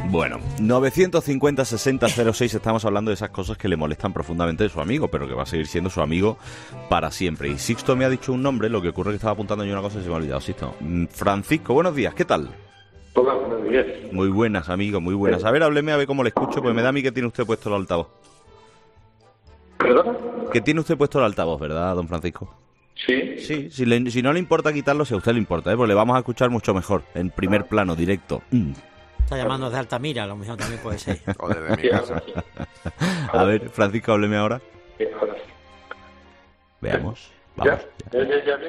Bueno, 950-60-06, estamos hablando de esas cosas que le molestan profundamente de su amigo, pero que va a seguir siendo su amigo para siempre. Y Sixto me ha dicho un nombre, lo que ocurre es que estaba apuntando yo una cosa y se me ha olvidado. Sixto. Francisco, buenos días, ¿qué tal? Hola, buenos días. Muy buenas, amigo, muy buenas. A ver, hábleme a ver cómo le escucho, pues me da a mí que tiene usted puesto el altavoz. ¿Perdona? Que tiene usted puesto el altavoz, ¿verdad, don Francisco? Sí. Sí, si no le importa quitarlo, si a usted le importa, pues le vamos a escuchar mucho mejor, en primer plano, directo. Está llamando de Altamira, a lo mejor también puede ser. O desde mi casa. A ver, Francisco, hábleme ahora. Sí, ahora sí. Veamos. Vamos. ¿Ya?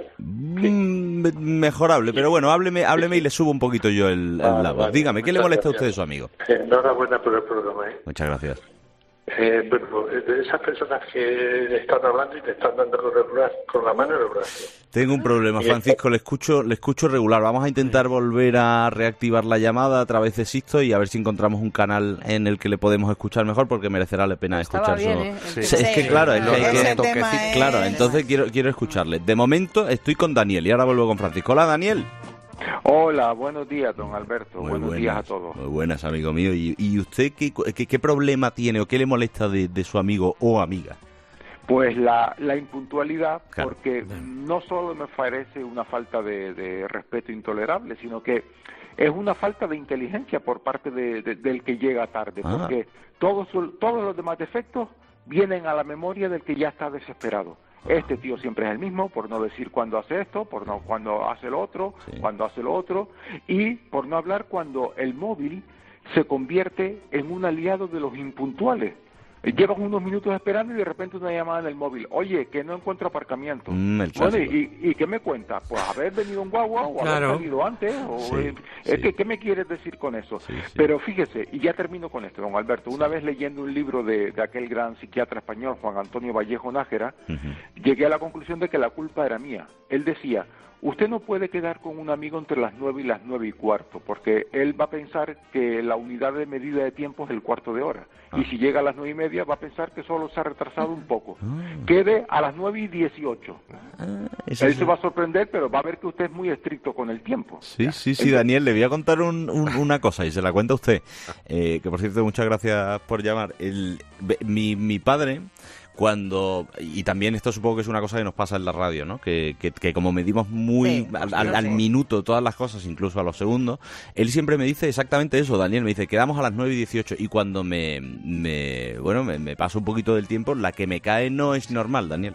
Mejorable, pero bueno, hábleme y le subo un poquito yo la voz. Dígame, ¿qué le molesta a usted de su amigo? Enhorabuena por el programa, Muchas gracias. Bueno, de esas personas que están hablando y te están dando con la mano en el brazo. Tengo un problema, Francisco, le escucho regular. Vamos a intentar volver a reactivar la llamada a través de Sixto y a ver si encontramos un canal en el que le podemos escuchar mejor, porque merecerá la pena escuchar su... Sí. Es que claro, es que hay que... Claro, es... entonces quiero escucharle. De momento estoy con Daniel y ahora vuelvo con Francisco. Hola, Daniel. Hola, buenos días, don Alberto. Muy buenos días a todos. Muy buenas, amigo mío. ¿Y usted qué problema tiene o qué le molesta de su amigo o amiga? Pues la impuntualidad, Claro. porque no solo me parece una falta de respeto intolerable, sino que es una falta de inteligencia por parte del que llega tarde, porque todos los demás defectos vienen a la memoria del que ya está desesperado. Este tío siempre es el mismo, por no decir cuando hace esto, cuando hace lo otro, cuando hace lo otro, y por no hablar cuando el móvil se convierte en un aliado de los impuntuales. Llevas unos minutos esperando y de repente una llamada en el móvil. Oye, que no encuentro aparcamiento. El Bueno, clásico. ¿y qué me cuenta? Pues haber venido en guagua o haber salido antes. ¿Qué me quieres decir con eso? Sí. Pero fíjese, y ya termino con esto, don Alberto. Una vez leyendo un libro de aquel gran psiquiatra español, Juan Antonio Vallejo Nájera, llegué a la conclusión de que la culpa era mía. Él decía: usted no puede quedar con un amigo entre las 9 y las 9:15, porque él va a pensar que la unidad de medida de tiempo es el cuarto de hora. Y si llega a las 9:30 va a pensar que solo se ha retrasado un poco. Quede a las 9:18. Él se va a sorprender, pero va a ver que usted es muy estricto con el tiempo. Sí, Daniel, le voy a contar una cosa y se la cuenta usted. Que por cierto, muchas gracias por llamar. Mi padre... y también esto supongo que es una cosa que nos pasa en la radio, ¿no? Que como medimos muy al minuto todas las cosas, incluso a los segundos, él siempre me dice exactamente eso, Daniel, me dice, quedamos a las 9:18, y cuando me paso un poquito del tiempo, la que me cae no es normal, Daniel.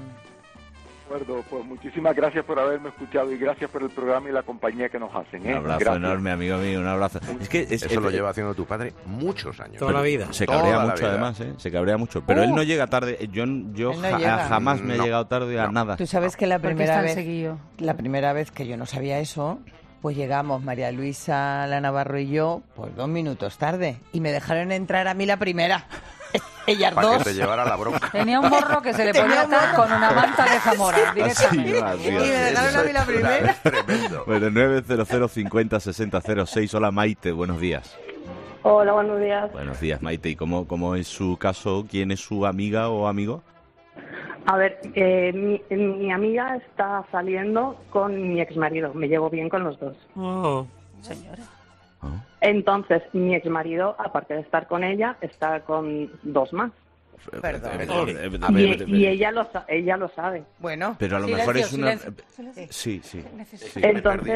Pues muchísimas gracias por haberme escuchado y gracias por el programa y la compañía que nos hacen. Un abrazo enorme, amigo mío, un abrazo. Es que Eso lo lleva haciendo tu padre muchos años. Toda la vida. Se cabrea mucho, además, se cabrea mucho. Pero él no llega tarde. Yo jamás me he llegado tarde a nada. Tú sabes que la primera vez que yo no sabía eso, pues llegamos María Luisa, la Navarro y yo, pues 2 minutos tarde. Y me dejaron entrar a mí la primera. Ellas Para dos. que te llevara la bronca. Tenía un morro que se le ponía atar con una manta de Zamora directamente. Y me dejaron a mí la primera. Es tremendo. Bueno, 900506006. Hola, Maite, buenos días. Hola, buenos días. Buenos días, Maite. ¿Y cómo es su caso? ¿Quién es su amiga o amigo? A ver, mi amiga está saliendo con mi exmarido. Me llevo bien con los dos. Señora. Entonces, mi exmarido, aparte de estar con ella, está con 2 más. Y ella lo sabe. Bueno, pero a lo Silencio, mejor es una... silencio. Sí. Entonces,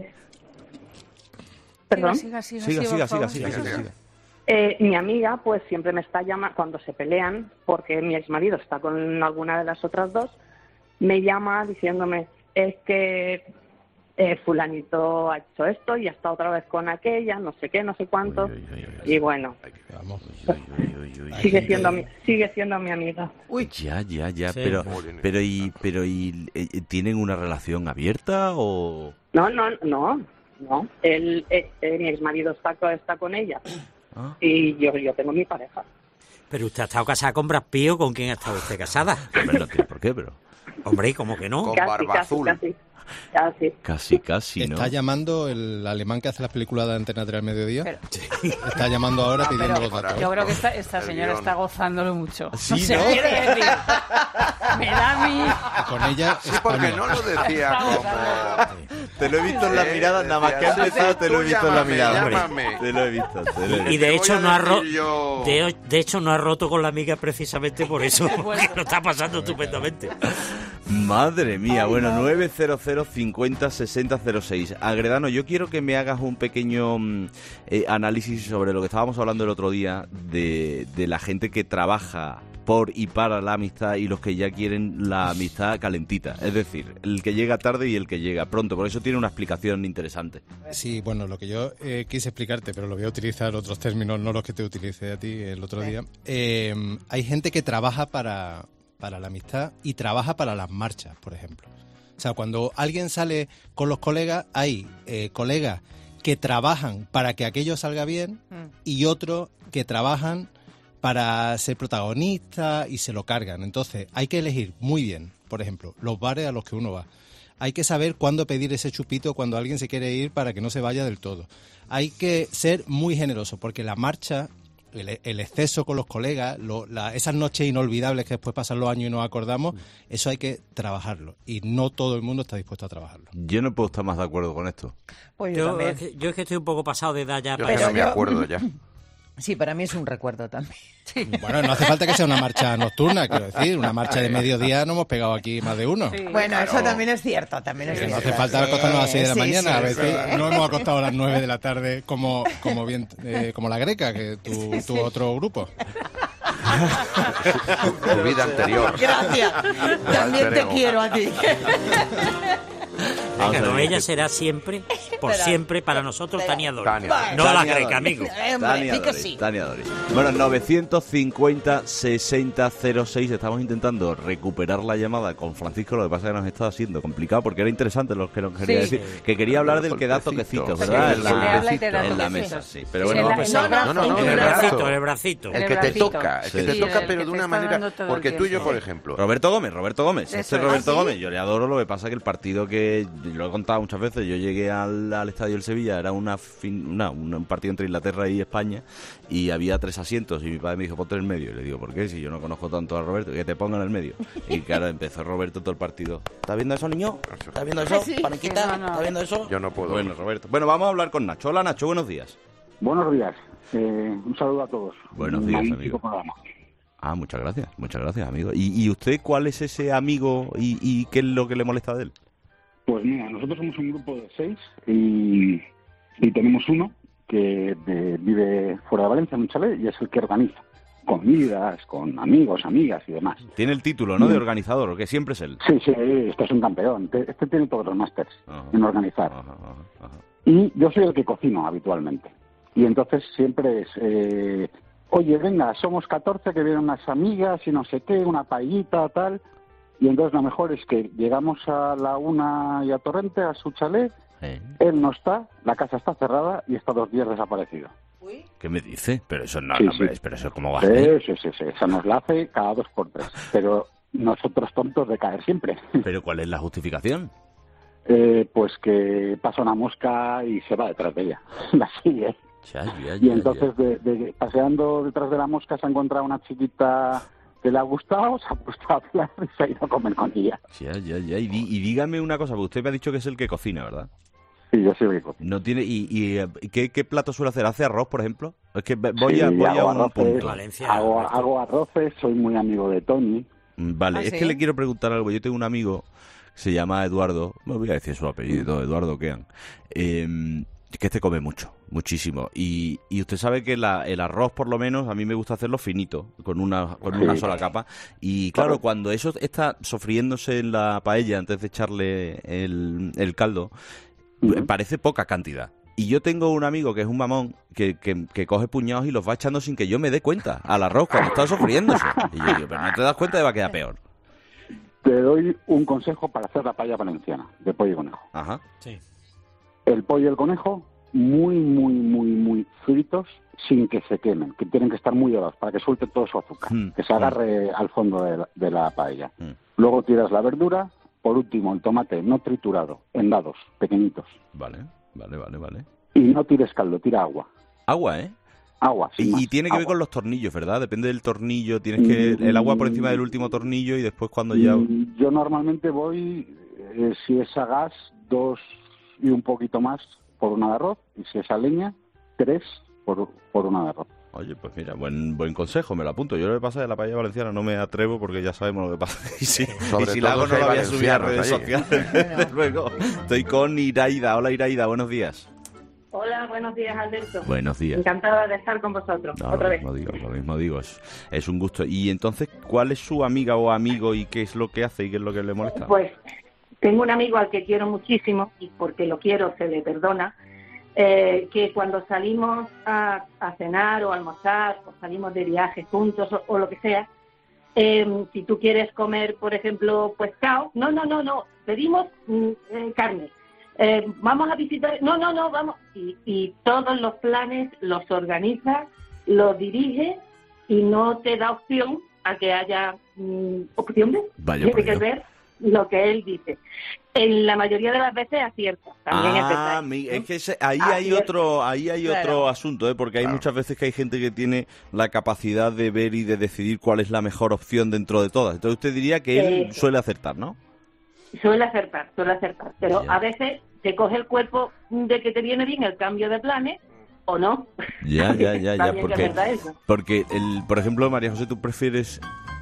perdón. Siga, por favor. Mi amiga, pues siempre me está llamando cuando se pelean, porque mi exmarido está con alguna de las otras 2, me llama diciéndome, es que fulanito ha hecho esto y ha estado otra vez con aquella, no sé qué, no sé cuánto. Y bueno, sigue siendo mi amiga. Uy, ya, Sí. pero ¿tienen una relación abierta o...? No. Mi exmarido está con ella y yo tengo mi pareja. Pero usted ha estado casada con Brad Pitt, ¿o con quién ha estado usted casada? Hombre, no tiene por qué, pero... Hombre, ¿cómo que no? Con barba azul. Casi. ¿no? ¿Está llamando el alemán que hace las películas de Antena 3 al mediodía? Pero- Está llamando ahora pidiendo los datos. Yo creo que esta señora está gozándolo mucho. Sí, no sé ¿no? qué quiere decir. Me da a mí... Con ella Sí, porque España. no lo decía como... Te lo he visto en la mirada, nada más que ha empezado, te lo he visto en la mirada. Llámame. Te lo he visto. Y de hecho no ha yo... de hecho no ha roto con la amiga precisamente por eso, porque lo está pasando estupendamente. Madre mía, bueno, 900 50 60 06. Agredano, yo quiero que me hagas un pequeño análisis sobre lo que estábamos hablando el otro día de la gente que trabaja por y para la amistad y los que ya quieren la amistad calentita. Es decir, el que llega tarde y el que llega pronto. Por eso tiene una explicación interesante. Sí, bueno, lo que yo quise explicarte, pero lo voy a utilizar otros términos, no los que te utilicé a ti el otro día. Hay gente que trabaja para la amistad y trabaja para las marchas, por ejemplo. O sea, cuando alguien sale con los colegas, hay colegas que trabajan para que aquello salga bien y otros que trabajan para ser protagonistas y se lo cargan. Entonces, hay que elegir muy bien, por ejemplo, los bares a los que uno va. Hay que saber cuándo pedir ese chupito cuando alguien se quiere ir para que no se vaya del todo. Hay que ser muy generoso, porque la marcha, el exceso con los colegas, esas noches inolvidables que después pasan los años y nos acordamos, eso hay que trabajarlo. Y no todo el mundo está dispuesto a trabajarlo. Yo no puedo estar más de acuerdo con esto. Pues Yo es que estoy un poco pasado de edad ya. Yo no me acuerdo ya. Sí, para mí es un recuerdo también. Sí. Bueno, no hace falta que sea una marcha nocturna, quiero decir, una marcha de mediodía no hemos pegado aquí más de uno. Sí, bueno, claro. Eso también es cierto, también es cierto. No hace falta acostarnos a las 6 de la mañana, a veces no hemos acostado a las 9 de la tarde como la Greca, que tu otro grupo. Tu vida anterior. Gracias, también te quiero a ti. Venga, no, ella será siempre, por siempre, para nosotros, Tania Doris. No Tania la Greca, Doris. amigo. Tania Doris. Bueno, 950 60 06. Estamos intentando recuperar la llamada con Francisco. Lo que pasa es que nos está haciendo complicado porque era interesante lo que nos quería decir. Que quería hablar del que da toquecitos, ¿verdad? En la mesa, sí. Pero bueno, el bracito. El que te toca, pero de una manera... Porque tú y yo, por ejemplo... Roberto Gómez. Roberto Gómez. Yo le adoro, lo que pasa que el partido que... Lo he contado muchas veces, yo llegué al estadio del Sevilla, era un partido entre Inglaterra y España, y había 3 asientos, y mi padre me dijo, ponte en el medio. Y le digo, ¿por qué? Si yo no conozco tanto a Roberto, que te ponga en el medio. Y claro, empezó Roberto todo el partido. ¿Estás viendo eso, niño? ¿Estás viendo eso? ¿Paniquita? ¿Estás viendo eso? Yo no puedo. Bueno, Roberto. Bueno, vamos a hablar con Nacho. Hola, Nacho, buenos días. Buenos días. Un saludo a todos. Buenos días, amigo. Programa. Muchas gracias, amigo. ¿Y usted cuál es ese amigo y qué es lo que le molesta de él? Pues mira, nosotros somos un grupo de 6 y tenemos uno que vive fuera de Valencia, en un chalet, y es el que organiza comidas con amigos, amigas y demás. Tiene el título, ¿no?, de organizador, que siempre es él. Sí, este es un campeón. Este tiene todos los másters en organizar. Y yo soy el que cocino habitualmente. Y entonces siempre es... oye, venga, somos 14 que vienen unas amigas y no sé qué, una paellita, tal... Y entonces lo mejor es que llegamos a la 1 y a Torrente, a su chalet, él no está, la casa está cerrada y está 2 días desaparecido. ¿Qué me dice? Pero eso no, sí. Pero eso cómo va a ser. Sí, esa nos la hace cada 2 por 3. Pero nosotros tontos de caer siempre. ¿Pero cuál es la justificación? Pues que pasa una mosca y se va detrás de ella. Así, ¿eh? Y entonces paseando detrás de la mosca se ha encontrado una chiquita... que le ha gustado, se ha puesto a hablar y se ha ido a comer con ella. Y dígame una cosa, porque usted me ha dicho que es el que cocina, ¿verdad? Sí, yo soy el que cocina. No tiene, ¿qué plato suele hacer? ¿Hace arroz, por ejemplo? Es que voy a un punto. Hago arroces, soy muy amigo de Tony. Vale, es que le quiero preguntar algo. Yo tengo un amigo, se llama Eduardo, no voy a decir su apellido, Eduardo Kean, que este come muchísimo. Y usted sabe que el arroz, por lo menos, a mí me gusta hacerlo finito, con una sola capa. Y claro, cuando eso está sofriéndose en la paella antes de echarle el caldo, parece poca cantidad. Y yo tengo un amigo que es un mamón que coge puñados y los va echando sin que yo me dé cuenta al arroz cuando está sofriéndose. Y yo digo, pero no te das cuenta, va a quedar peor. Te doy un consejo para hacer la paella valenciana, de pollo y conejo. Ajá. Sí. El pollo y el conejo muy fritos sin que se quemen, que tienen que estar muy dorados para que suelte todo su azúcar, que se agarre al fondo de la paella. Luego tiras la verdura, por último el tomate no triturado, en dados pequeñitos. Vale. Y no tires caldo, tira agua. Agua, ¿eh? Agua, y tiene que ver con los tornillos, ¿verdad? Depende del tornillo, tienes que el agua por encima del último tornillo y después cuando ya... Yo normalmente voy, si es a gas, 2 y un poquito más por una de arroz, y si es a leña, 3 por una de arroz. Oye, pues mira, buen consejo, me lo apunto. Yo lo que pasa de la paella valenciana no me atrevo porque ya sabemos lo que pasa. Y si la hago no la voy a subir a redes sociales. Desde luego. Estoy con Iraida. Hola, Iraida, buenos días. Hola, buenos días, Alberto. Buenos días. Encantada de estar con vosotros, otra vez. Lo mismo digo, es un gusto. Y entonces, ¿cuál es su amiga o amigo y qué es lo que hace y qué es lo que le molesta? Pues tengo un amigo al que quiero muchísimo y porque lo quiero se le perdona, que cuando salimos a cenar o a almorzar o salimos de viaje juntos o lo que sea, si tú quieres comer, por ejemplo, pescado, no, pedimos carne. Vamos a visitar, no, vamos. Y todos los planes los organiza, los dirige y no te da opción a que haya opción de. Tiene que ver lo que él dice. En la mayoría de las veces acierta. También es verdad, ¿no? Es que ahí hay otro asunto, porque hay muchas veces que hay gente que tiene la capacidad de ver y de decidir cuál es la mejor opción dentro de todas. Entonces usted diría que él suele acertar, ¿no? Suele acertar, pero a veces te coge el cuerpo de que te viene bien el cambio de planes o no. Ya, porque por ejemplo, María José, ¿tú prefieres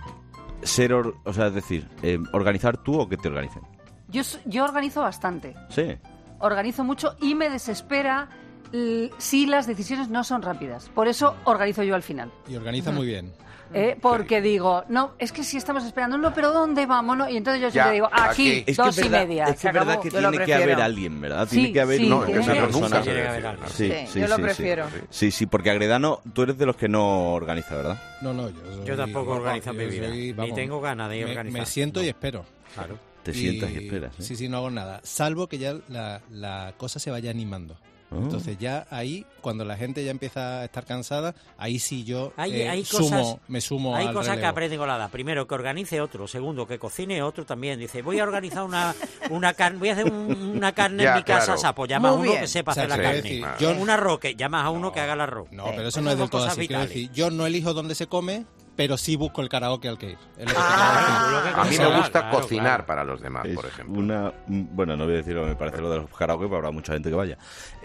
organizar tú o que te organicen? Yo organizo bastante. Sí. Organizo mucho y me desespera si las decisiones no son rápidas. Por eso organizo yo al final. Y organiza muy bien. Porque digo, no, es que si estamos esperando, no, pero ¿dónde vamos? No? Y entonces yo siempre digo, aquí, 2:30. Es que es verdad que tiene que haber alguien, ¿verdad? Tiene que haber una persona. Yo lo prefiero. Sí, porque Agredano, tú eres de los que no organiza, ¿verdad? No, yo tampoco organizo mi vida. Ni tengo ganas de organizar. Me siento y espero. Claro. Te sientas y esperas. Sí, no hago nada. Salvo que ya la cosa se vaya animando. Entonces ya ahí, cuando la gente ya empieza a estar cansada, ahí sí yo me sumo Hay al cosas relevo. que aprende con la edad. Primero, que organice otro. Segundo, que cocine otro también. Dice, voy a organizar una carne, voy a hacer una carne en mi casa, sapo. Llamas a uno que sepa hacer la carne. Decir, un arroz, que llamas a uno que haga el arroz. No, pero eso no es del todo así. Quiero decir, yo no elijo dónde se come, pero sí busco el karaoke al que ir. A mí me gusta cocinar para los demás, por ejemplo. Bueno, no voy a decir lo que me parece lo de los karaoke, pero habrá mucha gente que vaya.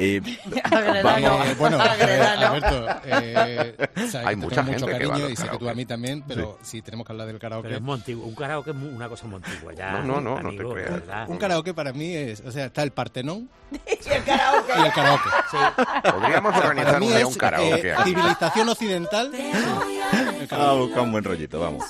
Alberto, hay mucha gente mucho cariño que y sé que tú a mí también, pero sí tenemos que hablar del karaoke. Pero es muy antiguo. Un karaoke es una cosa muy antigua. Ya, no amigo, te creas. ¿verdad? Un karaoke para mí es, está el Partenón y el karaoke. Sí. Podríamos organizar un karaoke. Civilización occidental. Vamos a buscar un buen rollito, vamos.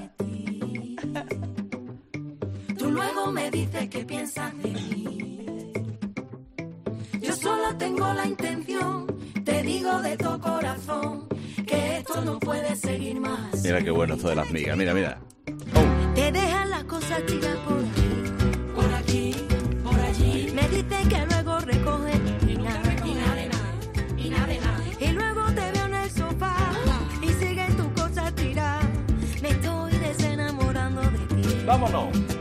Tú luego me dices qué piensas de mí. Yo solo tengo la intención, te digo de todo corazón, que esto no puede seguir más. Mira qué bueno esto de las migas, mira. Te dejan las cosas tiras por aquí, por allí. Me dicen que luego recogen y nada de nada. Y luego te veo en el sofá y siguen tus cosas tiradas. Me estoy desenamorando de ti. ¡Vámonos!